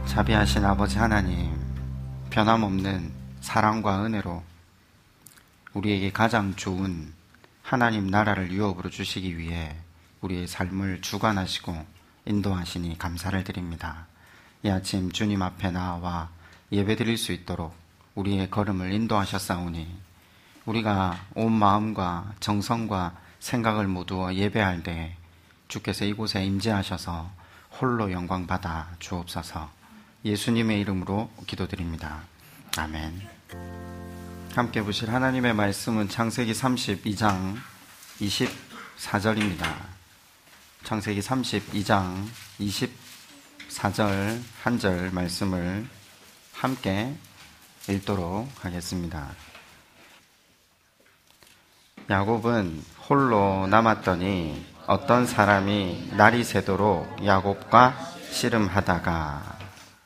자비하신 아버지 하나님, 변함없는 사랑과 은혜로 우리에게 가장 좋은 하나님 나라를 유업으로 주시기 위해 우리의 삶을 주관하시고 인도하시니 감사를 드립니다. 이 아침 주님 앞에 나와 예배드릴 수 있도록 우리의 걸음을 인도하셨사오니 우리가 온 마음과 정성과 생각을 모두어 예배할 때 주께서 이곳에 임재하셔서 홀로 영광 받아 주옵소서. 예수님의 이름으로 기도드립니다. 아멘. 함께 보실 하나님의 말씀은 창세기 32장 24절입니다. 창세기 32장 24절 한 절 말씀을 함께 읽도록 하겠습니다. 야곱은 홀로 남았더니 어떤 사람이 날이 새도록 야곱과 씨름하다가.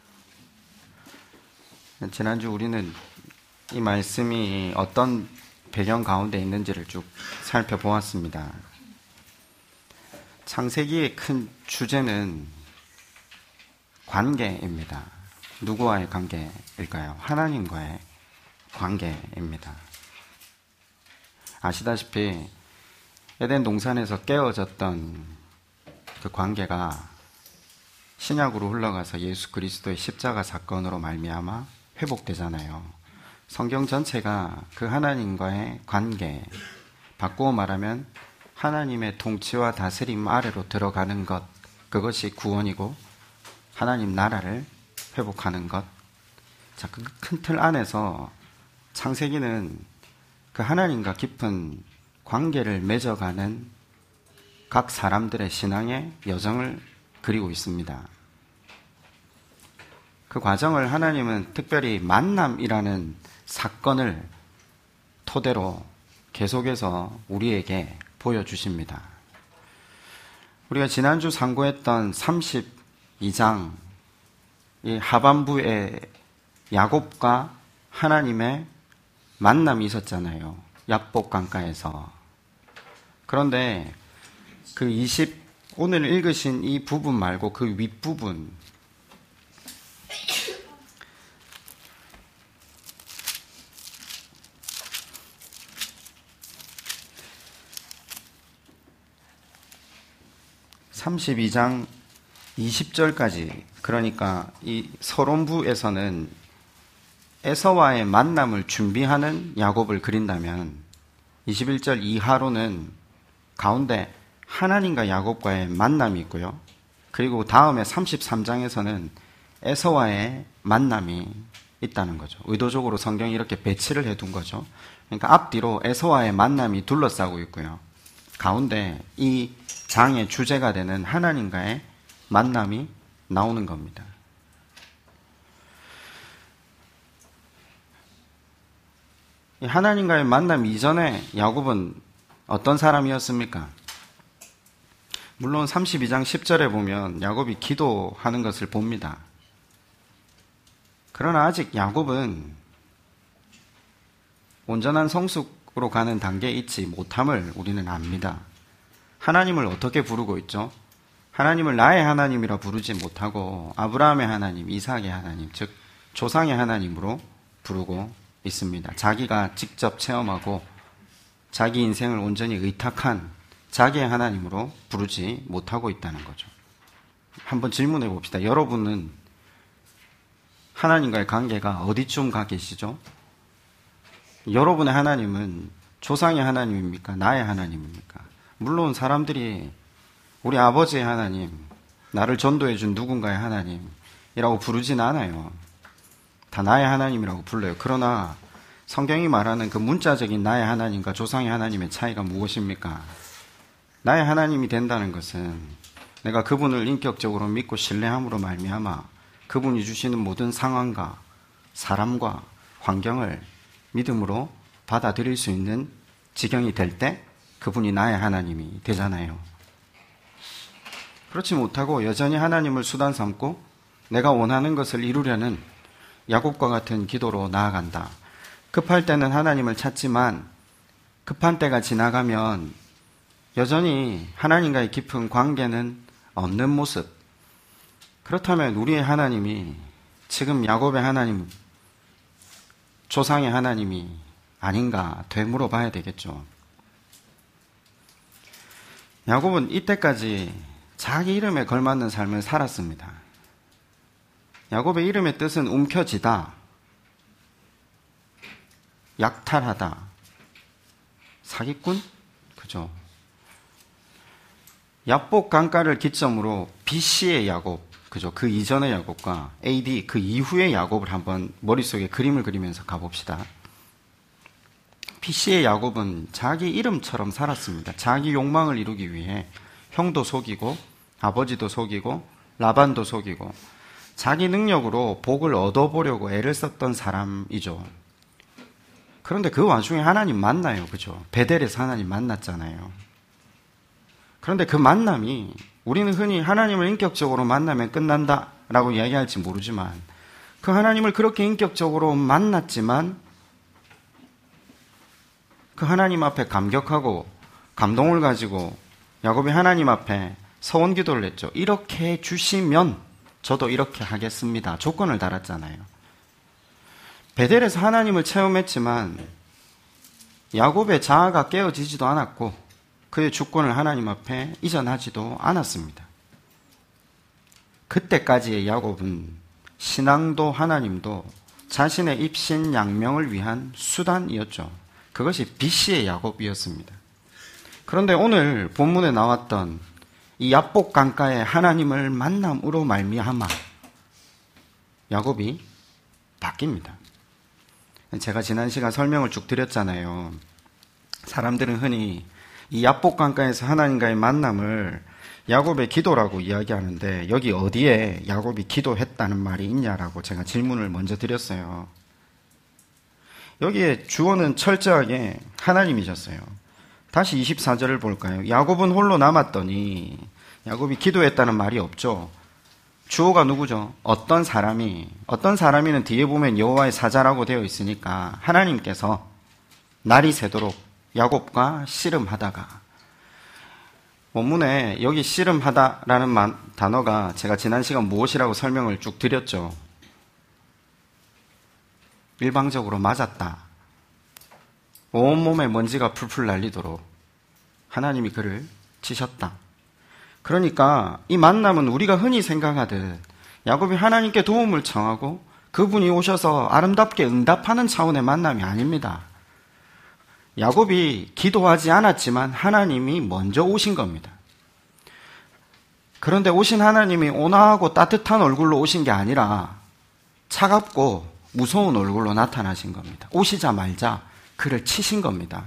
지난주 우리는 이 말씀이 어떤 배경 가운데 있는지를 쭉 살펴보았습니다. 창세기의 큰 주제는 관계입니다. 누구와의 관계일까요? 하나님과의 관계입니다. 아시다시피 에덴 동산에서 깨어졌던 그 관계가 신약으로 흘러가서 예수 그리스도의 십자가 사건으로 말미암아 회복되잖아요. 성경 전체가 그 하나님과의 관계, 바꾸어 말하면 하나님의 통치와 다스림 아래로 들어가는 것, 그것이 구원이고 하나님 나라를 회복하는 것. 자, 그 큰 틀 안에서 창세기는 그 하나님과 깊은 관계를 맺어가는 각 사람들의 신앙의 여정을 그리고 있습니다. 그 과정을 하나님은 특별히 만남이라는 사건을 토대로 계속해서 우리에게 보여주십니다. 우리가 지난주 상고했던 32장 이 하반부에 야곱과 하나님의 만남이 있었잖아요. 약복 강가에서. 그런데 그 오늘 읽으신 이 부분 말고 그 윗부분, (32장) 20절까지, 그러니까 이 서론부에서는 에서와의 만남을 준비하는 야곱을 그린다면 21절 이하로는 가운데 하나님과 야곱과의 만남이 있고요. 그리고 다음에 33장에서는 에서와의 만남이 있다는 거죠. 의도적으로 성경이 이렇게 배치를 해둔 거죠. 그러니까 앞뒤로 에서와의 만남이 둘러싸고 있고요. 가운데 이 장의 주제가 되는 하나님과의 만남이 나오는 겁니다. 이 하나님과의 만남 이전에 야곱은 어떤 사람이었습니까? 물론 32장 10절에 보면 야곱이 기도하는 것을 봅니다. 그러나 아직 야곱은 온전한 성숙으로 가는 단계에 있지 못함을 우리는 압니다. 하나님을 어떻게 부르고 있죠? 하나님을 나의 하나님이라 부르지 못하고 아브라함의 하나님, 이삭의 하나님, 즉 조상의 하나님으로 부르고 있습니다. 자기가 직접 체험하고 자기 인생을 온전히 의탁한 자기의 하나님으로 부르지 못하고 있다는 거죠. 한번 질문해 봅시다. 여러분은 하나님과의 관계가 어디쯤 가 계시죠? 여러분의 하나님은 조상의 하나님입니까? 나의 하나님입니까? 물론 사람들이 우리 아버지의 하나님, 나를 전도해 준 누군가의 하나님이라고 부르진 않아요. 다 나의 하나님이라고 불러요. 그러나 성경이 말하는 그 문자적인 나의 하나님과 조상의 하나님의 차이가 무엇입니까? 나의 하나님이 된다는 것은 내가 그분을 인격적으로 믿고 신뢰함으로 말미암아 그분이 주시는 모든 상황과 사람과 환경을 믿음으로 받아들일 수 있는 지경이 될 때 그분이 나의 하나님이 되잖아요. 그렇지 못하고 여전히 하나님을 수단 삼고 내가 원하는 것을 이루려는 야곱과 같은 기도로 나아간다. 급할 때는 하나님을 찾지만 급한 때가 지나가면 여전히 하나님과의 깊은 관계는 없는 모습. 그렇다면 우리의 하나님이 지금 야곱의 하나님, 조상의 하나님이 아닌가 되물어 봐야 되겠죠. 야곱은 이때까지 자기 이름에 걸맞는 삶을 살았습니다. 야곱의 이름의 뜻은 움켜쥐다, 약탈하다, 사기꾼? 그죠? 야복 강가를 기점으로 BC의 야곱, 그죠? 그 이전의 야곱과 AD, 그 이후의 야곱을 한번 머릿속에 그림을 그리면서 가봅시다. BC의 야곱은 자기 이름처럼 살았습니다. 자기 욕망을 이루기 위해 형도 속이고, 아버지도 속이고, 라반도 속이고, 자기 능력으로 복을 얻어보려고 애를 썼던 사람이죠. 그런데 그 와중에 하나님 만나요. 그죠? 베델에서 하나님 만났잖아요. 그런데 그 만남이, 우리는 흔히 하나님을 인격적으로 만나면 끝난다 라고 이야기할지 모르지만, 그 하나님을 그렇게 인격적으로 만났지만 그 하나님 앞에 감격하고 감동을 가지고 야곱이 하나님 앞에 서원 기도를 했죠. 이렇게 해주시면 저도 이렇게 하겠습니다. 조건을 달았잖아요. 베델에서 하나님을 체험했지만 야곱의 자아가 깨어지지도 않았고 그의 주권을 하나님 앞에 이전하지도 않았습니다. 그때까지의 야곱은 신앙도 하나님도 자신의 입신양명을 위한 수단이었죠. 그것이 BC의 야곱이었습니다. 그런데 오늘 본문에 나왔던 이 야복 강가의 하나님을 만남으로 말미암아 야곱이 바뀝니다. 제가 지난 시간 설명을 쭉 드렸잖아요. 사람들은 흔히 이 야복 강가에서 하나님과의 만남을 야곱의 기도라고 이야기하는데 여기 어디에 야곱이 기도했다는 말이 있냐라고 제가 질문을 먼저 드렸어요. 여기에 주어는 철저하게 하나님이셨어요. 다시 24절을 볼까요? 야곱은 홀로 남았더니, 야곱이 기도했다는 말이 없죠. 주어가 누구죠? 어떤 사람이는 뒤에 보면 여호와의 사자라고 되어 있으니까 하나님께서 날이 새도록 야곱과 씨름하다가, 본문에 여기 씨름하다라는 단어가 제가 지난 시간 무엇이라고 설명을 쭉 드렸죠. 일방적으로 맞았다. 온몸에 먼지가 풀풀 날리도록 하나님이 그를 치셨다. 그러니까 이 만남은 우리가 흔히 생각하듯 야곱이 하나님께 도움을 청하고 그분이 오셔서 아름답게 응답하는 차원의 만남이 아닙니다. 야곱이 기도하지 않았지만 하나님이 먼저 오신 겁니다. 그런데 오신 하나님이 온화하고 따뜻한 얼굴로 오신 게 아니라 차갑고 무서운 얼굴로 나타나신 겁니다. 오시자마자 그를 치신 겁니다.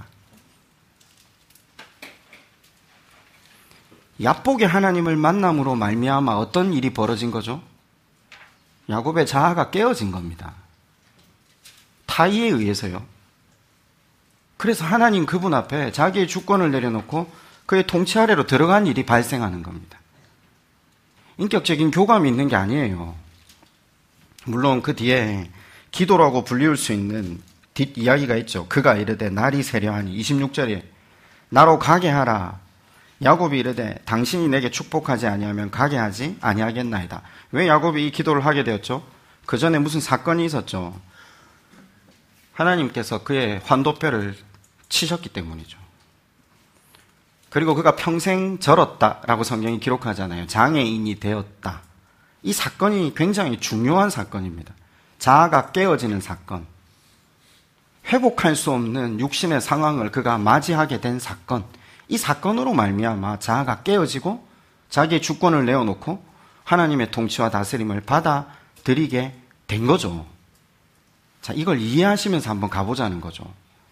야복의 하나님을 만남으로 말미암아 어떤 일이 벌어진 거죠? 야곱의 자아가 깨어진 겁니다. 타의에 의해서요. 그래서 하나님 그분 앞에 자기의 주권을 내려놓고 그의 통치 아래로 들어간 일이 발생하는 겁니다. 인격적인 교감이 있는 게 아니에요. 물론 그 뒤에 기도라고 불리울 수 있는 뒷이야기가 있죠. 그가 이르되 날이 세려하니 26절에 나로 가게 하라. 야곱이 이르되 당신이 내게 축복하지 아니하면 가게 하지 아니하겠나이다. 왜 야곱이 이 기도를 하게 되었죠? 그 전에 무슨 사건이 있었죠. 하나님께서 그의 환도뼈를 치셨기 때문이죠. 그리고 그가 평생 절었다라고 성경이 기록하잖아요. 장애인이 되었다. 이 사건이 굉장히 중요한 사건입니다. 자아가 깨어지는 사건. 회복할 수 없는 육신의 상황을 그가 맞이하게 된 사건. 이 사건으로 말미암아 자아가 깨어지고 자기의 주권을 내어놓고 하나님의 통치와 다스림을 받아들이게 된 거죠. 자, 이걸 이해하시면서 한번 가보자는 거죠.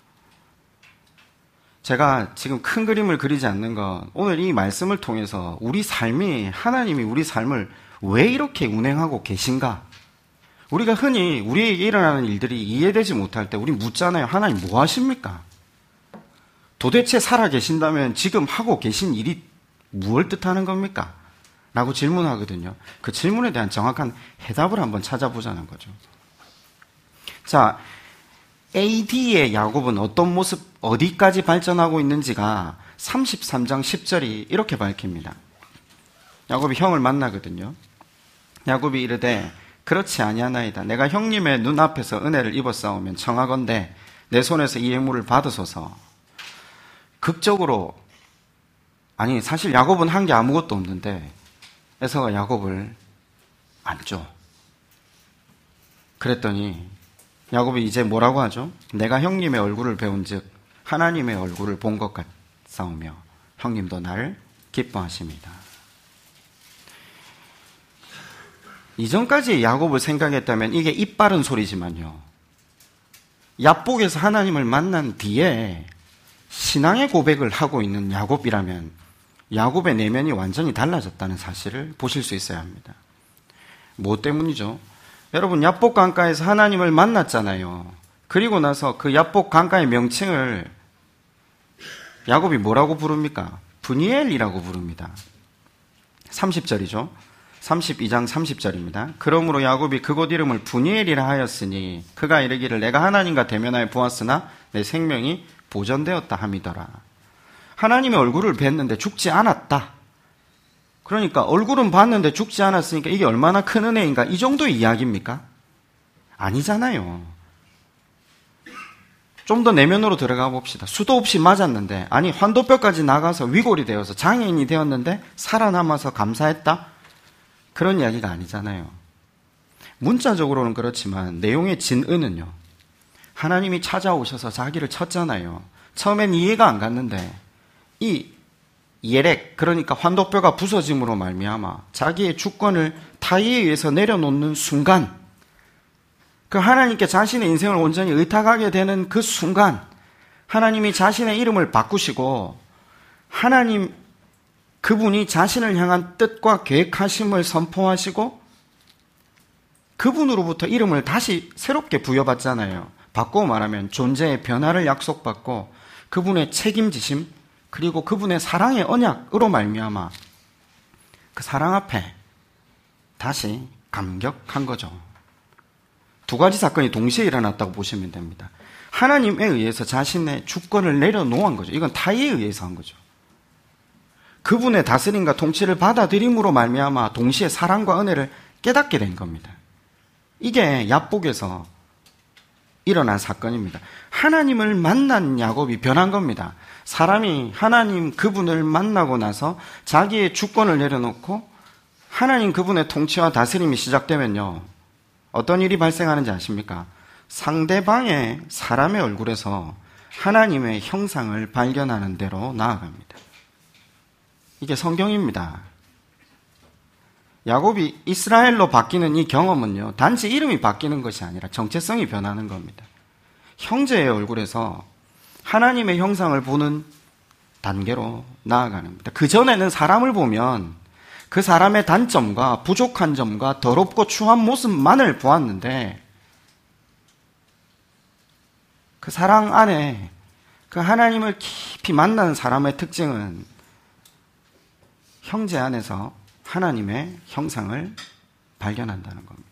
제가 지금 큰 그림을 그리지 않는 건 오늘 이 말씀을 통해서 우리 삶이, 하나님이 우리 삶을 왜 이렇게 운행하고 계신가? 우리가 흔히 우리에게 일어나는 일들이 이해되지 못할 때 우리 묻잖아요. 하나님 뭐 하십니까? 도대체 살아 계신다면 지금 하고 계신 일이 무엇을 뜻하는 겁니까? 라고 질문하거든요. 그 질문에 대한 정확한 해답을 한번 찾아보자는 거죠. 자, AD의 야곱은 어떤 모습, 어디까지 발전하고 있는지가 33장 10절이 이렇게 밝힙니다. 야곱이 형을 만나거든요. 야곱이 이르되 그렇지 아니하나이다. 내가 형님의 눈앞에서 은혜를 입었사오면 청하건대 내 손에서 이 예물을 받으소서. 극적으로, 아니 사실 야곱은 한 게 아무것도 없는데 에서가 야곱을 안죠. 그랬더니 야곱이 이제 뭐라고 하죠? 내가 형님의 얼굴을 배운 즉 하나님의 얼굴을 본 것 같사오며 형님도 나를 기뻐하십니다. 이전까지 야곱을 생각했다면 이게 입 바른 소리지만요, 야복에서 하나님을 만난 뒤에 신앙의 고백을 하고 있는 야곱이라면 야곱의 내면이 완전히 달라졌다는 사실을 보실 수 있어야 합니다. 뭐 때문이죠? 여러분, 야복 강가에서 하나님을 만났잖아요. 그리고 나서 그 야복 강가의 명칭을 야곱이 뭐라고 부릅니까? 브니엘이라고 부릅니다. 30절이죠. 32장 30절입니다. 그러므로 야곱이 그곳 이름을 브니엘이라 하였으니 그가 이르기를 내가 하나님과 대면하여 보았으나 내 생명이 보존되었다 함이더라. 하나님의 얼굴을 뵀는데 죽지 않았다. 그러니까 얼굴은 봤는데 죽지 않았으니까 이게 얼마나 큰 은혜인가, 이 정도의 이야기입니까? 아니잖아요. 좀 더 내면으로 들어가 봅시다. 수도 없이 맞았는데, 아니 환도뼈까지 나가서 위골이 되어서 장애인이 되었는데 살아남아서 감사했다? 그런 이야기가 아니잖아요. 문자적으로는 그렇지만 내용의 진의는요, 하나님이 찾아오셔서 자기를 쳤잖아요. 처음엔 이해가 안 갔는데 이 예렉, 그러니까 환도뼈가 부서짐으로 말미암아 자기의 주권을 타의에 의해서 내려놓는 순간, 그 하나님께 자신의 인생을 온전히 의탁하게 되는 그 순간 하나님이 자신의 이름을 바꾸시고 하나님, 그분이 자신을 향한 뜻과 계획하심을 선포하시고 그분으로부터 이름을 다시 새롭게 부여받잖아요. 바꾸어 말하면 존재의 변화를 약속받고 그분의 책임지심, 그리고 그분의 사랑의 언약으로 말미암아 그 사랑 앞에 다시 감격한 거죠. 두 가지 사건이 동시에 일어났다고 보시면 됩니다. 하나님에 의해서 자신의 주권을 내려놓은 거죠. 이건 타의에 의해서 한 거죠. 그분의 다스림과 통치를 받아들임으로 말미암아 동시에 사랑과 은혜를 깨닫게 된 겁니다. 이게 야복에서 일어난 사건입니다. 하나님을 만난 야곱이 변한 겁니다. 사람이 하나님 그분을 만나고 나서 자기의 주권을 내려놓고 하나님 그분의 통치와 다스림이 시작되면요, 어떤 일이 발생하는지 아십니까? 상대방의 사람의 얼굴에서 하나님의 형상을 발견하는 대로 나아갑니다. 이게 성경입니다. 야곱이 이스라엘로 바뀌는 이 경험은요, 단지 이름이 바뀌는 것이 아니라 정체성이 변하는 겁니다. 형제의 얼굴에서 하나님의 형상을 보는 단계로 나아가는 겁니다. 그전에는 사람을 보면 그 사람의 단점과 부족한 점과 더럽고 추한 모습만을 보았는데, 그 사랑 안에 그 하나님을 깊이 만난 사람의 특징은 형제 안에서 하나님의 형상을 발견한다는 겁니다.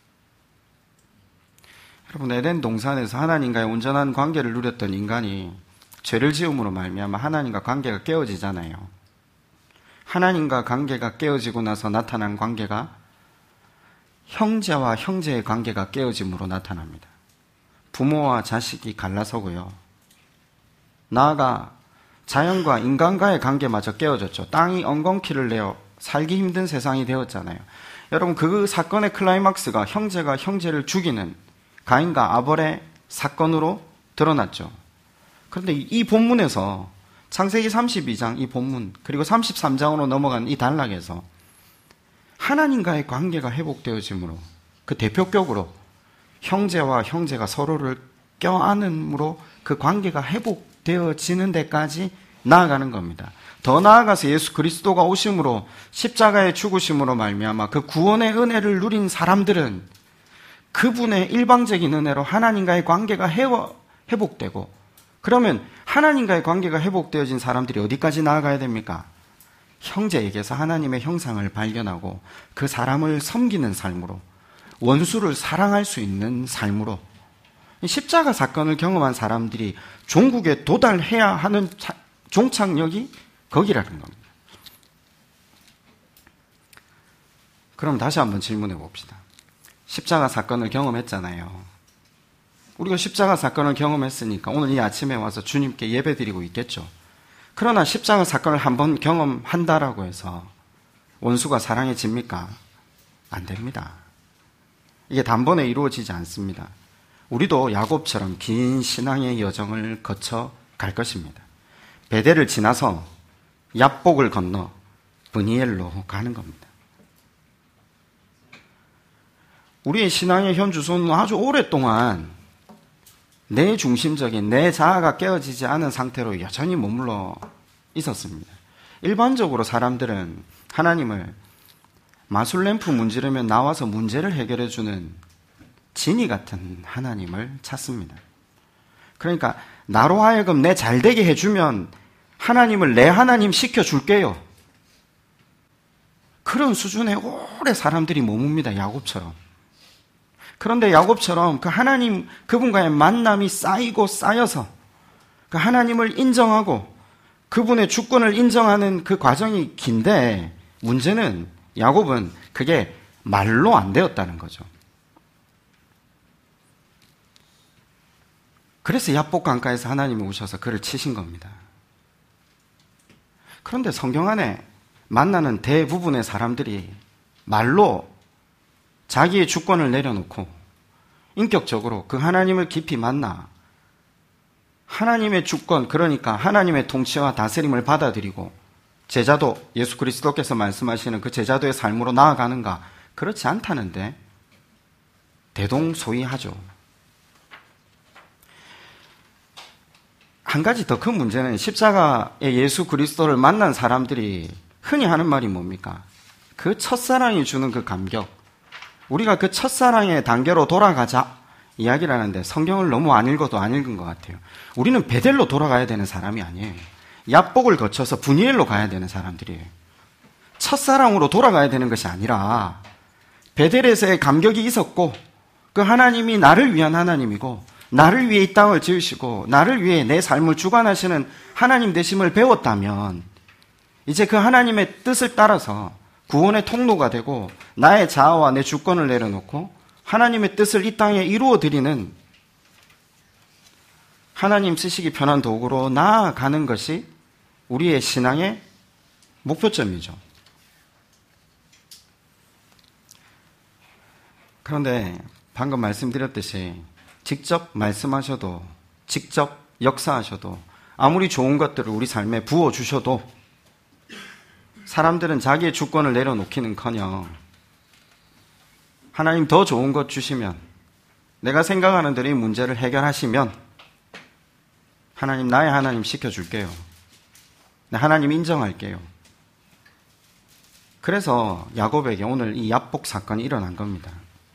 여러분, 에덴 동산에서 하나님과의 온전한 관계를 누렸던 인간이 죄를 지음으로 말미암아 하나님과 관계가 깨어지잖아요. 하나님과 관계가 깨어지고 나서 나타난 관계가 형제와 형제의 관계가 깨어짐으로 나타납니다. 부모와 자식이 갈라서고요, 나아가 자연과 인간과의 관계마저 깨어졌죠. 땅이 엉겅퀴를 내어 살기 힘든 세상이 되었잖아요. 여러분, 그 사건의 클라이막스가 형제가 형제를 죽이는 가인과 아벨의 사건으로 드러났죠. 그런데 이 본문에서 창세기 32장 이 본문, 그리고 33장으로 넘어간 이 단락에서 하나님과의 관계가 회복되어짐으로, 그 대표격으로 형제와 형제가 서로를 껴안음으로 그 관계가 회복되어지는 데까지 나아가는 겁니다. 더 나아가서 예수 그리스도가 오심으로, 십자가의 죽으심으로 말미암아 그 구원의 은혜를 누린 사람들은 그분의 일방적인 은혜로 하나님과의 관계가 회복되고, 그러면 하나님과의 관계가 회복되어진 사람들이 어디까지 나아가야 됩니까? 형제에게서 하나님의 형상을 발견하고 그 사람을 섬기는 삶으로, 원수를 사랑할 수 있는 삶으로, 십자가 사건을 경험한 사람들이 종국에 도달해야 하는 종착역이 거기라는 겁니다. 그럼 다시 한번 질문해 봅시다. 십자가 사건을 경험했잖아요. 우리가 십자가 사건을 경험했으니까 오늘 이 아침에 와서 주님께 예배드리고 있겠죠. 그러나 십자가 사건을 한번 경험한다라고 해서 원수가 사랑해집니까? 안 됩니다. 이게 단번에 이루어지지 않습니다. 우리도 야곱처럼 긴 신앙의 여정을 거쳐 갈 것입니다. 베델을 지나서 얍복을 건너 브니엘로 가는 겁니다. 우리의 신앙의 현주소는 아주 오랫동안 내 중심적인 내 자아가 깨어지지 않은 상태로 여전히 머물러 있었습니다. 일반적으로 사람들은 하나님을 마술램프 문지르면 나와서 문제를 해결해주는 지니 같은 하나님을 찾습니다. 그러니까 나로 하여금 내 잘되게 해주면 하나님을 내 하나님 시켜줄게요. 그런 수준에 오래 사람들이 머뭅니다. 야곱처럼. 그런데 야곱처럼 그 하나님, 그분과의 만남이 쌓이고 쌓여서 그 하나님을 인정하고 그분의 주권을 인정하는 그 과정이 긴데, 문제는 야곱은 그게 말로 안 되었다는 거죠. 그래서 얍복 강가에서 하나님이 오셔서 그를 치신 겁니다. 그런데 성경 안에 만나는 대부분의 사람들이 말로 자기의 주권을 내려놓고 인격적으로 그 하나님을 깊이 만나 하나님의 주권, 그러니까 하나님의 통치와 다스림을 받아들이고 제자도, 예수 그리스도께서 말씀하시는 그 제자도의 삶으로 나아가는가? 그렇지 않다는데 대동소이하죠. 한 가지 더 큰 문제는 십자가의 예수 그리스도를 만난 사람들이 흔히 하는 말이 뭡니까? 그 첫사랑이 주는 그 감격, 우리가 그 첫사랑의 단계로 돌아가자 이야기를 하는데 성경을 너무 안 읽어도 안 읽은 것 같아요. 우리는 베델로 돌아가야 되는 사람이 아니에요. 얍복을 거쳐서 브니엘로 가야 되는 사람들이에요. 첫사랑으로 돌아가야 되는 것이 아니라 베델에서의 감격이 있었고 그 하나님이 나를 위한 하나님이고 나를 위해 이 땅을 지으시고 나를 위해 내 삶을 주관하시는 하나님 되심을 배웠다면 이제 그 하나님의 뜻을 따라서 구원의 통로가 되고 나의 자아와 내 주권을 내려놓고 하나님의 뜻을 이 땅에 이루어드리는 하나님 쓰시기 편한 도구로 나아가는 것이 우리의 신앙의 목표점이죠. 그런데 방금 말씀드렸듯이 직접 말씀하셔도 직접 역사하셔도 아무리 좋은 것들을 우리 삶에 부어주셔도 사람들은 자기의 주권을 내려놓기는커녕 하나님 더 좋은 것 주시면, 내가 생각하는 대로 이 문제를 해결하시면 하나님, 나의 하나님 시켜줄게요. 하나님 인정할게요. 그래서 야곱에게 오늘 이 얍복 사건이 일어난 겁니다.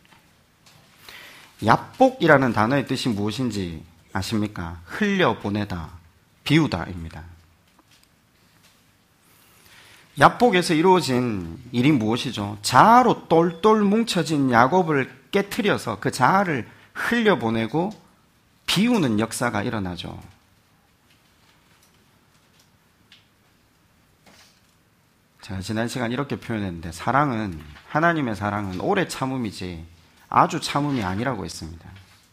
얍복이라는 단어의 뜻이 무엇인지 아십니까? 흘려보내다, 비우다입니다. 얍복에서 이루어진 일이 무엇이죠? 자아로 똘똘 뭉쳐진 야곱을 깨트려서 그 자아를 흘려보내고 비우는 역사가 일어나죠. 제가 지난 시간 이렇게 표현했는데, 사랑은, 하나님의 사랑은 오래 참음이지 아주 참음이 아니라고 했습니다.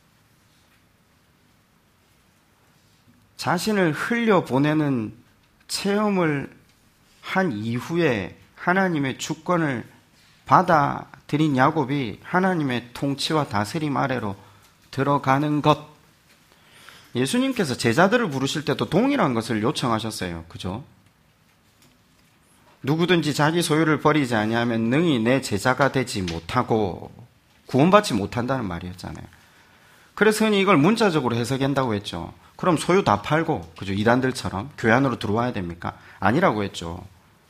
자신을 흘려보내는 체험을 한 이후에 하나님의 주권을 받아들인 야곱이 하나님의 통치와 다스림 아래로 들어가는 것. 예수님께서 제자들을 부르실 때도 동일한 것을 요청하셨어요. 그죠? 누구든지 자기 소유를 버리지 아니하면 능히 내 제자가 되지 못하고 구원받지 못한다는 말이었잖아요. 그래서 흔히 이걸 문자적으로 해석한다고 했죠. 그럼 소유 다 팔고, 그죠? 이단들처럼 교회 안으로 들어와야 됩니까? 아니라고 했죠.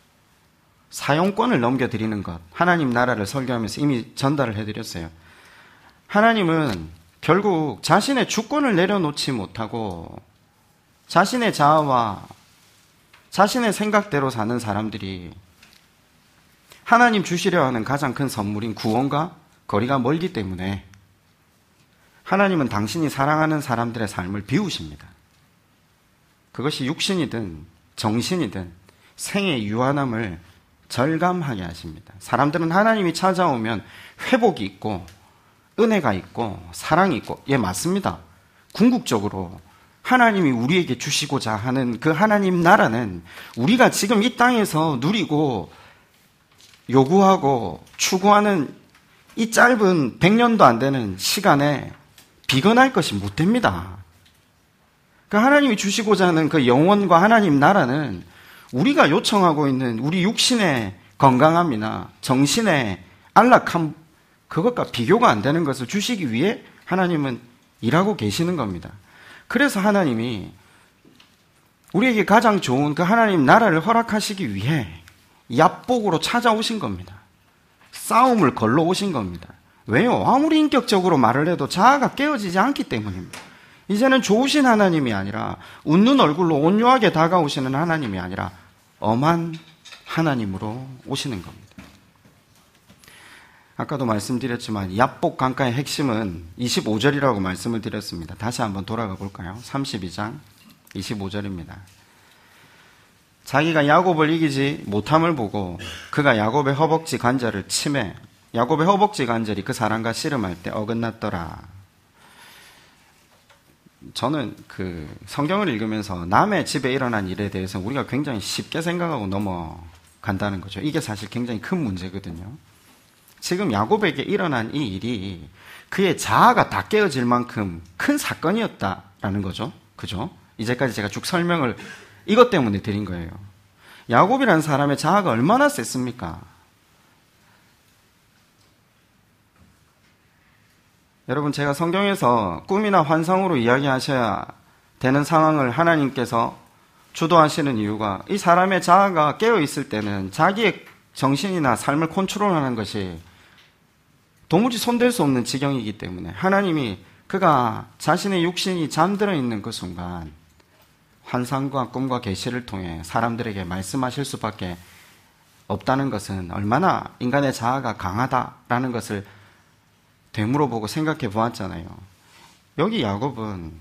사용권을 넘겨드리는 것, 하나님 나라를 설교하면서 이미 전달을 해드렸어요. 하나님은 결국 자신의 주권을 내려놓지 못하고 자신의 자아와 자신의 생각대로 사는 사람들이 하나님 주시려 하는 가장 큰 선물인 구원과 거리가 멀기 때문에 하나님은 당신이 사랑하는 사람들의 삶을 비우십니다. 그것이 육신이든 정신이든 생의 유한함을 절감하게 하십니다. 사람들은 하나님이 찾아오면 회복이 있고 은혜가 있고 사랑이 있고, 예, 맞습니다. 궁극적으로 하나님이 우리에게 주시고자 하는 그 하나님 나라는 우리가 지금 이 땅에서 누리고 요구하고 추구하는 이 짧은 100년도 안 되는 시간에 비건할 것이 못 됩니다. 그 하나님이 주시고자 하는 그 영원과 하나님 나라는 우리가 요청하고 있는 우리 육신의 건강함이나 정신의 안락함, 그것과 비교가 안 되는 것을 주시기 위해 하나님은 일하고 계시는 겁니다. 그래서 하나님이 우리에게 가장 좋은 그 하나님 나라를 허락하시기 위해 얍복으로 찾아오신 겁니다. 싸움을 걸러 오신 겁니다. 왜요? 아무리 인격적으로 말을 해도 자아가 깨어지지 않기 때문입니다. 이제는 좋으신 하나님이 아니라 웃는 얼굴로 온유하게 다가오시는 하나님이 아니라 엄한 하나님으로 오시는 겁니다. 아까도 말씀드렸지만 얍복 강가의 핵심은 25절이라고 말씀을 드렸습니다. 다시 한번 돌아가 볼까요? 32장 25절입니다. 자기가 야곱을 이기지 못함을 보고 그가 야곱의 허벅지 관절을 치매 야곱의 허벅지 관절이 그 사람과 씨름할 때 어긋났더라. 저는 그 성경을 읽으면서 남의 집에 일어난 일에 대해서 우리가 굉장히 쉽게 생각하고 넘어간다는 거죠. 이게 사실 굉장히 큰 문제거든요. 지금 야곱에게 일어난 이 일이 그의 자아가 다 깨어질 만큼 큰 사건이었다라는 거죠. 그죠? 이제까지 제가 쭉 설명을 이것 때문에 드린 거예요. 야곱이라는 사람의 자아가 얼마나 셌습니까? 여러분, 제가 성경에서 꿈이나 환상으로 이야기하셔야 되는 상황을 하나님께서 주도하시는 이유가 이 사람의 자아가 깨어있을 때는 자기의 정신이나 삶을 컨트롤하는 것이 도무지 손댈 수 없는 지경이기 때문에 하나님이 그가 자신의 육신이 잠들어 있는 그 순간 환상과 꿈과 계시를 통해 사람들에게 말씀하실 수밖에 없다는 것은 얼마나 인간의 자아가 강하다라는 것을 되물어보고 생각해 보았잖아요. 여기 야곱은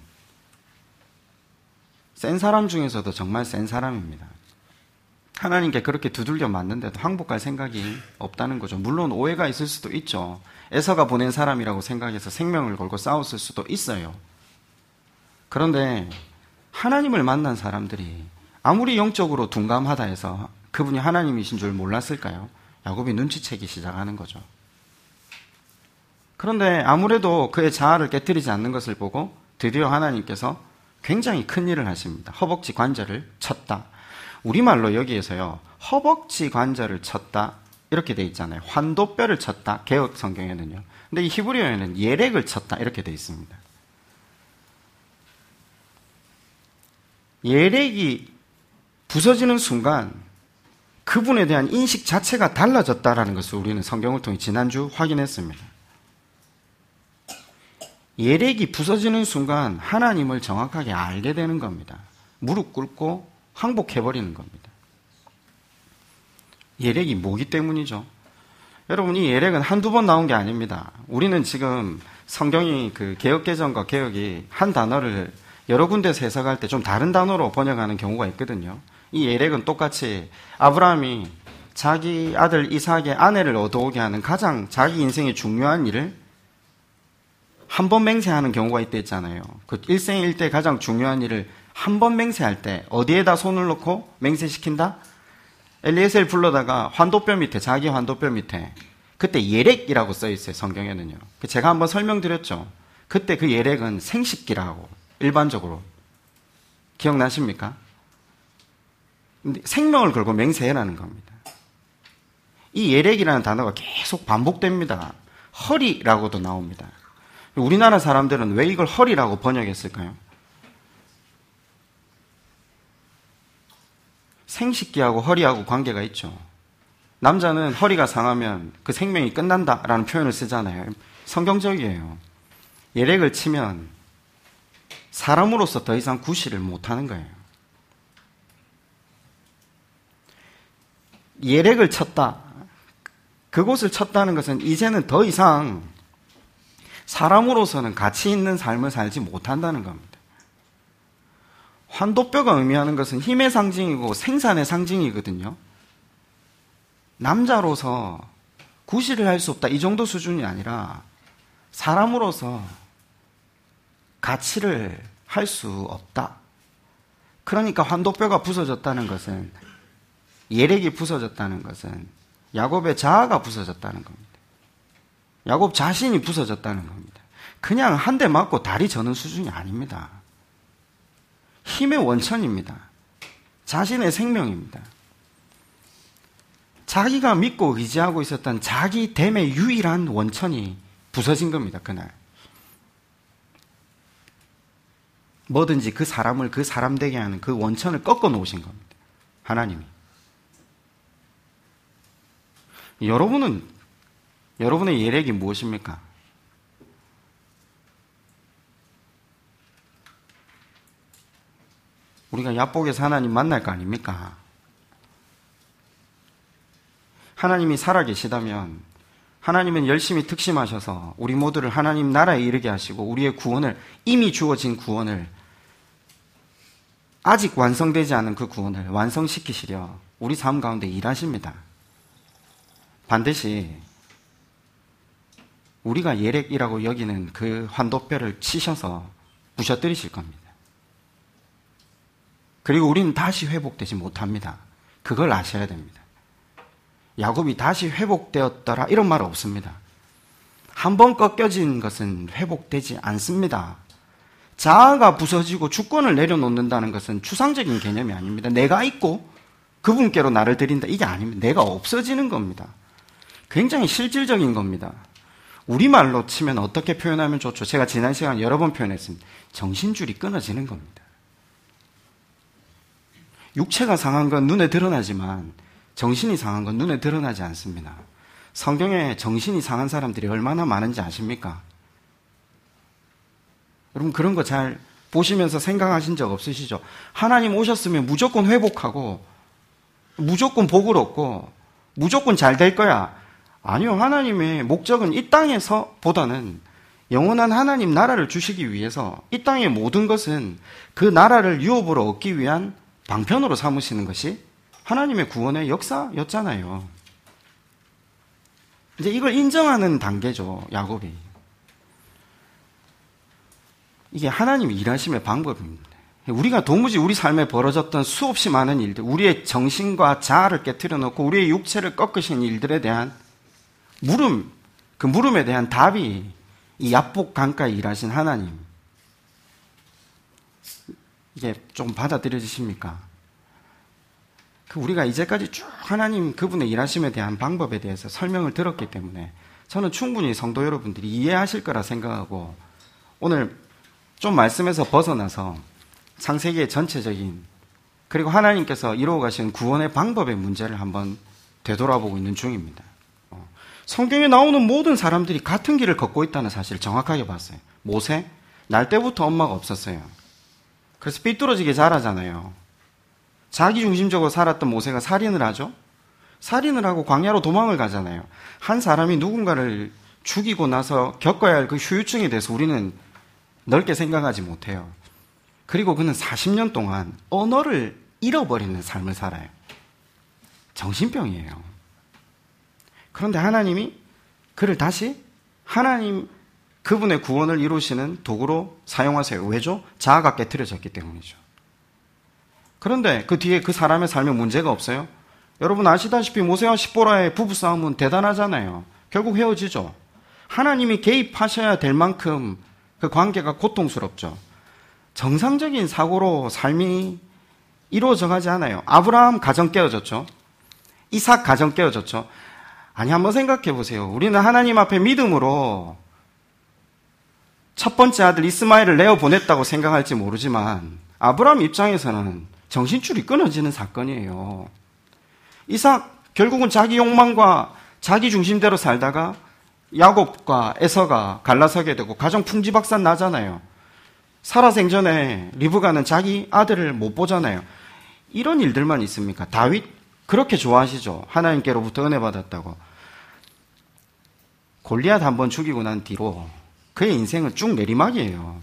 센 사람 중에서도 정말 센 사람입니다. 하나님께 그렇게 두들겨 맞는데도 항복할 생각이 없다는 거죠. 물론 오해가 있을 수도 있죠. 에서가 보낸 사람이라고 생각해서 생명을 걸고 싸웠을 수도 있어요. 그런데 하나님을 만난 사람들이 아무리 영적으로 둔감하다 해서 그분이 하나님이신 줄 몰랐을까요? 야곱이 눈치채기 시작하는 거죠. 그런데 아무래도 그의 자아를 깨뜨리지 않는 것을 보고 드디어 하나님께서 굉장히 큰 일을 하십니다. 허벅지 관절을 쳤다. 우리말로 여기에서요, 허벅지 관절을 쳤다 이렇게 돼 있잖아요. 환도뼈를 쳤다, 개역 성경에는요. 근데 이 히브리어에는 예렉을 쳤다 이렇게 돼 있습니다. 예렉이 부서지는 순간 그분에 대한 인식 자체가 달라졌다라는 것을 우리는 성경을 통해 지난주 확인했습니다. 예렉이 부서지는 순간 하나님을 정확하게 알게 되는 겁니다. 무릎 꿇고 항복해버리는 겁니다. 예렉이 뭐기 때문이죠? 여러분, 이 예렉은 한두 번 나온 게 아닙니다. 우리는 지금 성경이 그 개역개정과 개역이 한 단어를 여러 군데서 해석할 때 좀 다른 단어로 번역하는 경우가 있거든요. 이 예렉은 똑같이 아브라함이 자기 아들 이삭의 아내를 얻어오게 하는 가장 자기 인생의 중요한 일을 한 번 맹세하는 경우가 있다 했잖아요. 그 일생일대 가장 중요한 일을 한 번 맹세할 때 어디에다 손을 놓고 맹세시킨다? 엘리에셀 불러다가 환도뼈 밑에, 자기 환도뼈 밑에. 그때 예렉이라고 써 있어요, 성경에는요. 제가 한번 설명드렸죠. 그때 그 예렉은 생식기라고 일반적으로. 기억나십니까? 근데 생명을 걸고 맹세해라는 겁니다. 이 예렉이라는 단어가 계속 반복됩니다. 허리라고도 나옵니다. 우리나라 사람들은 왜 이걸 허리라고 번역했을까요? 생식기하고 허리하고 관계가 있죠. 남자는 허리가 상하면 그 생명이 끝난다라는 표현을 쓰잖아요. 성경적이에요. 예렉을 치면 사람으로서 더 이상 구실을 못하는 거예요. 예렉을 쳤다. 그곳을 쳤다는 것은 이제는 더 이상 사람으로서는 가치 있는 삶을 살지 못한다는 겁니다. 환도뼈가 의미하는 것은 힘의 상징이고 생산의 상징이거든요. 남자로서 구실을 할 수 없다, 이 정도 수준이 아니라 사람으로서 가치를 할 수 없다. 그러니까 환도뼈가 부서졌다는 것은, 예렉이 부서졌다는 것은 야곱의 자아가 부서졌다는 겁니다. 야곱 자신이 부서졌다는 겁니다. 그냥 한 대 맞고 다리 저는 수준이 아닙니다. 힘의 원천입니다. 자신의 생명입니다. 자기가 믿고 의지하고 있었던 자기 됨의 유일한 원천이 부서진 겁니다. 그날. 뭐든지 그 사람을 그 사람 되게 하는 그 원천을 꺾어 놓으신 겁니다. 하나님이. 여러분의 예렉이 무엇입니까? 우리가 야복에서 하나님 만날 거 아닙니까? 하나님이 살아계시다면 하나님은 열심히 특심하셔서 우리 모두를 하나님 나라에 이르게 하시고 우리의 구원을, 이미 주어진 구원을, 아직 완성되지 않은 그 구원을 완성시키시려 우리 삶 가운데 일하십니다. 반드시 우리가 예렉이라고 여기는 그 환도뼈를 치셔서 부셔뜨리실 겁니다. 그리고 우리는 다시 회복되지 못합니다. 그걸 아셔야 됩니다. 야곱이 다시 회복되었더라 이런 말 없습니다. 한 번 꺾여진 것은 회복되지 않습니다. 자아가 부서지고 주권을 내려놓는다는 것은 추상적인 개념이 아닙니다. 내가 있고 그분께로 나를 드린다, 이게 아닙니다. 내가 없어지는 겁니다. 굉장히 실질적인 겁니다. 우리말로 치면 어떻게 표현하면 좋죠? 제가 지난 시간에 여러 번 표현했습니다. 정신줄이 끊어지는 겁니다. 육체가 상한 건 눈에 드러나지만 정신이 상한 건 눈에 드러나지 않습니다. 성경에 정신이 상한 사람들이 얼마나 많은지 아십니까? 여러분 그런 거 잘 보시면서 생각하신 적 없으시죠? 하나님 오셨으면 무조건 회복하고 무조건 복을 얻고 무조건 잘 될 거야. 아니요. 하나님의 목적은 이 땅에서 보다는 영원한 하나님 나라를 주시기 위해서 이 땅의 모든 것은 그 나라를 유업으로 얻기 위한 방편으로 삼으시는 것이 하나님의 구원의 역사였잖아요. 이제 이걸 인정하는 단계죠, 야곱이. 이게 하나님이 일하심의 방법입니다. 우리가 도무지 우리 삶에 벌어졌던 수없이 많은 일들, 우리의 정신과 자아를 깨트려 놓고 우리의 육체를 꺾으신 일들에 대한 물음, 그 물음에 대한 답이 이 야복 강가에 일하신 하나님. 이게 좀 받아들여지십니까? 우리가 이제까지 쭉 하나님 그분의 일하심에 대한 방법에 대해서 설명을 들었기 때문에 저는 충분히 성도 여러분들이 이해하실 거라 생각하고 오늘 좀 말씀에서 벗어나서 창세기의 전체적인 그리고 하나님께서 이루어 가신 구원의 방법의 문제를 한번 되돌아보고 있는 중입니다. 성경에 나오는 모든 사람들이 같은 길을 걷고 있다는 사실을 정확하게 봤어요. 모세, 날 때부터 엄마가 없었어요. 그래서 삐뚤어지게 자라잖아요. 자기중심적으로 살았던 모세가 살인을 하죠. 살인을 하고 광야로 도망을 가잖아요. 한 사람이 누군가를 죽이고 나서 겪어야 할 그 후유증에 대해서 우리는 넓게 생각하지 못해요. 그리고 그는 40년 동안 언어를 잃어버리는 삶을 살아요. 정신병이에요. 그런데 하나님이 그를 다시 하나님 그분의 구원을 이루시는 도구로 사용하세요. 왜죠? 자아가 깨트려졌기 때문이죠. 그런데 그 뒤에 그 사람의 삶에 문제가 없어요? 여러분 아시다시피 모세와 십보라의 부부싸움은 대단하잖아요. 결국 헤어지죠. 하나님이 개입하셔야 될 만큼 그 관계가 고통스럽죠. 정상적인 사고로 삶이 이루어져 가지 않아요. 아브라함 가정 깨어졌죠. 이삭 가정 깨어졌죠. 아니 한번 생각해 보세요. 우리는 하나님 앞에 믿음으로 첫 번째 아들 이스마엘을 내어보냈다고 생각할지 모르지만 아브라함 입장에서는 정신줄이 끊어지는 사건이에요. 이삭 결국은 자기 욕망과 자기 중심대로 살다가 야곱과 에서가 갈라서게 되고 가정 풍지박산 나잖아요. 살아생전에 리브가는 자기 아들을 못 보잖아요. 이런 일들만 있습니까? 다윗 그렇게 좋아하시죠. 하나님께로부터 은혜 받았다고. 골리앗 한번 죽이고 난 뒤로 그의 인생은 쭉 내리막이에요.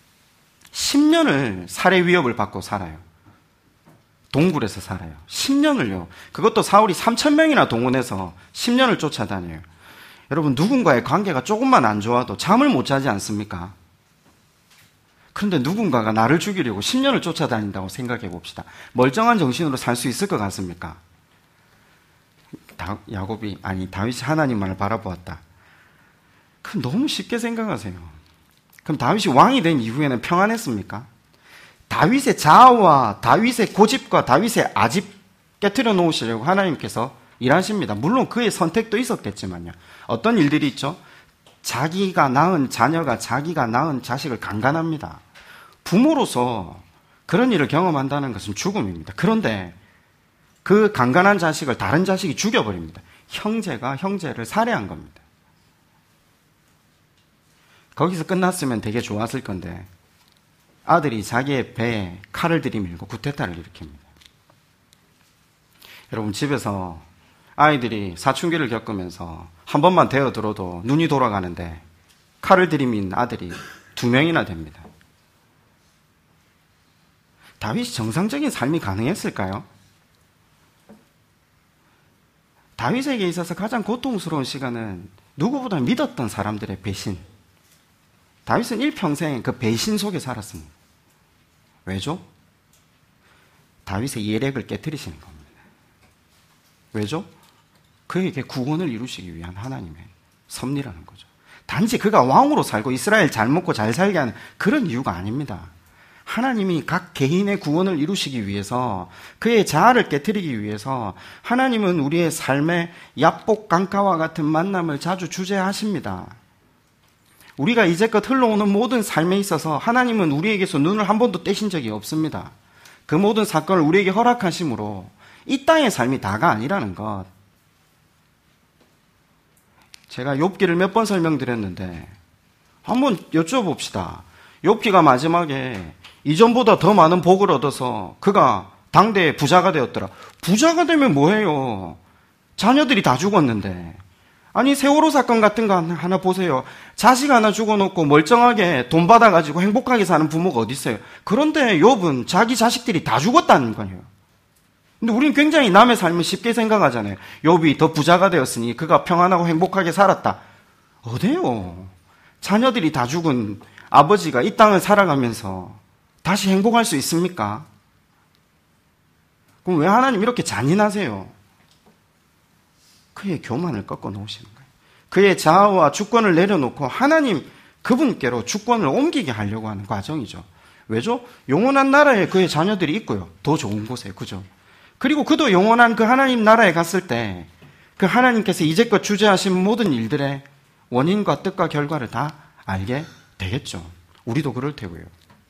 10년을 살해 위협을 받고 살아요. 동굴에서 살아요. 10년을요. 그것도 사울이 3,000명이나 동원해서 10년을 쫓아다녀요. 여러분, 누군가의 관계가 조금만 안 좋아도 잠을 못 자지 않습니까? 그런데 누군가가 나를 죽이려고 10년을 쫓아다닌다고 생각해 봅시다. 멀쩡한 정신으로 살 수 있을 것 같습니까? 다윗이 하나님만을 바라보았다. 그럼 너무 쉽게 생각하세요. 그럼 다윗이 왕이 된 이후에는 평안했습니까? 다윗의 자아와 다윗의 고집과 다윗의 아집 깨트려 놓으시려고 하나님께서 일하십니다. 물론 그의 선택도 있었겠지만요. 어떤 일들이 있죠? 자기가 낳은 자녀가 자기가 낳은 자식을 강간합니다. 부모로서 그런 일을 경험한다는 것은 죽음입니다. 그런데 그 강간한 자식을 다른 자식이 죽여버립니다. 형제가 형제를 살해한 겁니다. 거기서 끝났으면 되게 좋았을 건데 아들이 자기의 배에 칼을 들이밀고 구테타를 일으킵니다. 여러분, 집에서 아이들이 사춘기를 겪으면서 한 번만 대어들어도 눈이 돌아가는데 칼을 들이민 아들이 2명이나 됩니다. 다윗이 정상적인 삶이 가능했을까요? 다윗에게 있어서 가장 고통스러운 시간은 누구보다 믿었던 사람들의 배신. 다윗은 일평생 그 배신 속에 살았습니다. 왜죠? 다윗의 예력을 깨뜨리시는 겁니다. 왜죠? 그에게 구원을 이루시기 위한 하나님의 섭리라는 거죠. 단지 그가 왕으로 살고 이스라엘 잘 먹고 잘 살게 하는 그런 이유가 아닙니다. 하나님이 각 개인의 구원을 이루시기 위해서, 그의 자아를 깨뜨리기 위해서 하나님은 우리의 삶에 야복 강가와 같은 만남을 자주 주재하십니다. 우리가 이제껏 흘러오는 모든 삶에 있어서 하나님은 우리에게서 눈을 한 번도 떼신 적이 없습니다. 그 모든 사건을 우리에게 허락하심으로 이 땅의 삶이 다가 아니라는 것. 제가 욥기를 몇 번 설명드렸는데 한번 여쭤봅시다. 욥기가 마지막에 이전보다 더 많은 복을 얻어서 그가 당대의 부자가 되었더라. 부자가 되면 뭐해요? 자녀들이 다 죽었는데. 아니, 세월호 사건 같은 거 하나 보세요. 자식 하나 죽어놓고 멀쩡하게 돈 받아가지고 행복하게 사는 부모가 어디 있어요? 그런데 욥은 자기 자식들이 다 죽었다는 거예요. 근데 우리는 굉장히 남의 삶을 쉽게 생각하잖아요. 욥이 더 부자가 되었으니 그가 평안하고 행복하게 살았다. 어때요? 자녀들이 다 죽은 아버지가 이 땅을 살아가면서 다시 행복할 수 있습니까? 그럼 왜 하나님 이렇게 잔인하세요? 그의 교만을 꺾어 놓으시는 거예요. 그의 자아와 주권을 내려놓고 하나님 그분께로 주권을 옮기게 하려고 하는 과정이죠. 왜죠? 영원한 나라에 그의 자녀들이 있고요. 더 좋은 곳에, 그죠? 그리고 그도 영원한 그 하나님 나라에 갔을 때 그 하나님께서 이제껏 주재하신 모든 일들의 원인과 뜻과 결과를 다 알게 되겠죠. 우리도 그럴 테고요.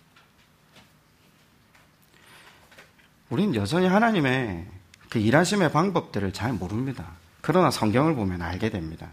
우리는 여전히 하나님의 그 일하심의 방법들을 잘 모릅니다. 그러나 성경을 보면 알게 됩니다.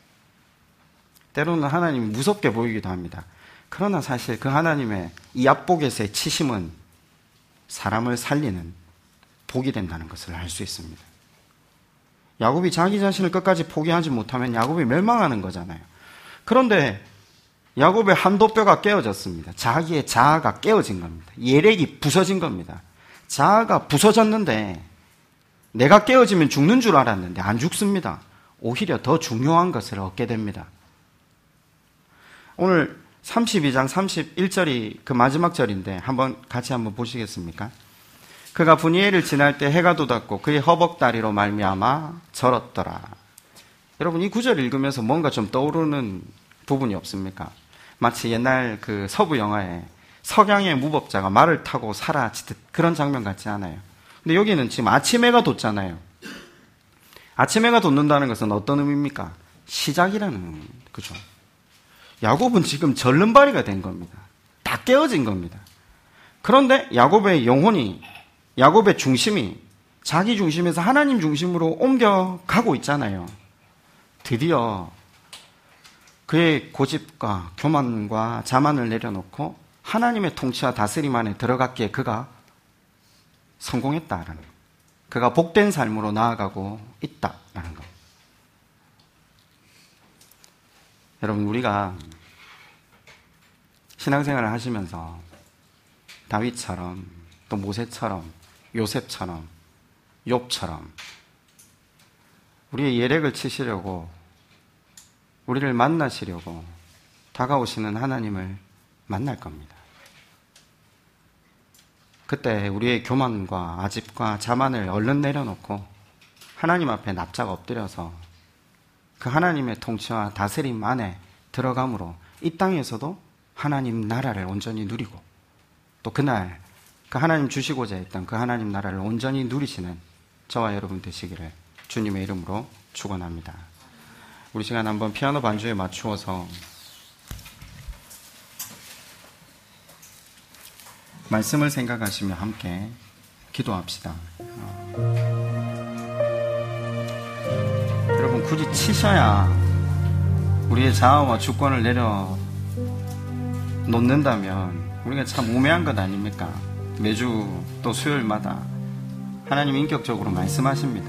때로는 하나님이 무섭게 보이기도 합니다. 그러나 사실 그 하나님의 이 야복에서의 치심은 사람을 살리는 복이 된다는 것을 알 수 있습니다. 야곱이 자기 자신을 끝까지 포기하지 못하면 야곱이 멸망하는 거잖아요. 그런데 야곱의 한도뼈가 깨어졌습니다. 자기의 자아가 깨어진 겁니다. 예력이 부서진 겁니다. 자아가 부서졌는데 내가 깨어지면 죽는 줄 알았는데 안 죽습니다. 오히려 더 중요한 것을 얻게 됩니다. 오늘 32장 31절이 그 마지막 절인데 같이 한번 보시겠습니까? 그가 분이엘을 지날 때 해가 돋았고 그의 허벅다리로 말미암아 절었더라. 여러분, 이 구절 읽으면서 뭔가 좀 떠오르는 부분이 없습니까? 마치 옛날 그 서부 영화에 석양의 무법자가 말을 타고 사라지듯 그런 장면 같지 않아요? 근데 여기는 지금 아침 해가 돋잖아요. 아침 해가 돋는다는 것은 어떤 의미입니까? 시작이라는, 그죠? 야곱은 지금 절름발이가 된 겁니다. 다 깨어진 겁니다. 그런데 야곱의 영혼이, 야곱의 중심이 자기 중심에서 하나님 중심으로 옮겨가고 있잖아요. 드디어 그의 고집과 교만과 자만을 내려놓고 하나님의 통치와 다스림 안에 들어갔기에 그가 성공했다라는 것. 그가 복된 삶으로 나아가고 있다라는 것. 여러분, 우리가 신앙생활을 하시면서 다윗처럼 또 모세처럼 요셉처럼 욥처럼 우리의 예력을 치시려고 우리를 만나시려고 다가오시는 하나님을 만날 겁니다. 그때 우리의 교만과 아집과 자만을 얼른 내려놓고 하나님 앞에 납작 엎드려서 그 하나님의 통치와 다스림 안에 들어감으로 이 땅에서도 하나님 나라를 온전히 누리고 또 그날 그 하나님 주시고자 했던 그 하나님 나라를 온전히 누리시는 저와 여러분 되시기를 주님의 이름으로 축원합니다. 우리 시간 한번 피아노 반주에 맞추어서 말씀을 생각하시며 함께 기도합시다. 여러분, 굳이 치셔야 우리의 자아와 주권을 내려놓는다면 우리가 참 우매한 것 아닙니까? 매주 또 수요일마다 하나님 인격적으로 말씀하십니다.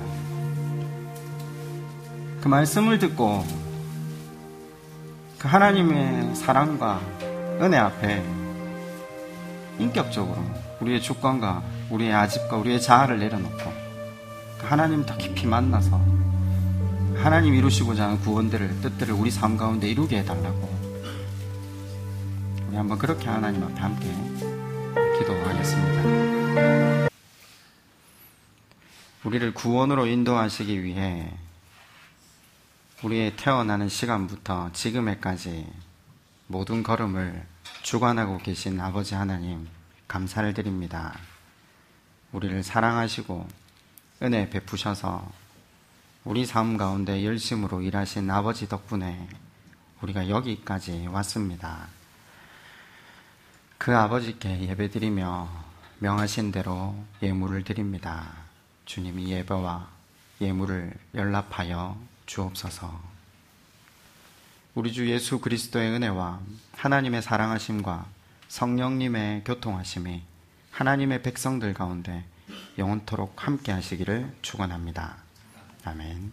그 말씀을 듣고 그 하나님의 사랑과 은혜 앞에 인격적으로 우리의 주권과 우리의 아집과 우리의 자아를 내려놓고 그 하나님 더 깊이 만나서 하나님 이루시고자 하는 구원들을, 뜻들을 우리 삶 가운데 이루게 해달라고 우리 한번 그렇게 하나님 앞에 함께 기도하겠습니다. 우리를 구원으로 인도하시기 위해 우리의 태어나는 시간부터 지금에까지 모든 걸음을 주관하고 계신 아버지 하나님, 감사를 드립니다. 우리를 사랑하시고 은혜 베푸셔서 우리 삶 가운데 열심으로 일하신 아버지 덕분에 우리가 여기까지 왔습니다. 그 아버지께 예배드리며 명하신 대로 예물을 드립니다. 주님이 예배와 예물을 연락하여 주옵소서. 우리 주 예수 그리스도의 은혜와 하나님의 사랑하심과 성령님의 교통하심이 하나님의 백성들 가운데 영원토록 함께 하시기를 축원합니다. 아멘.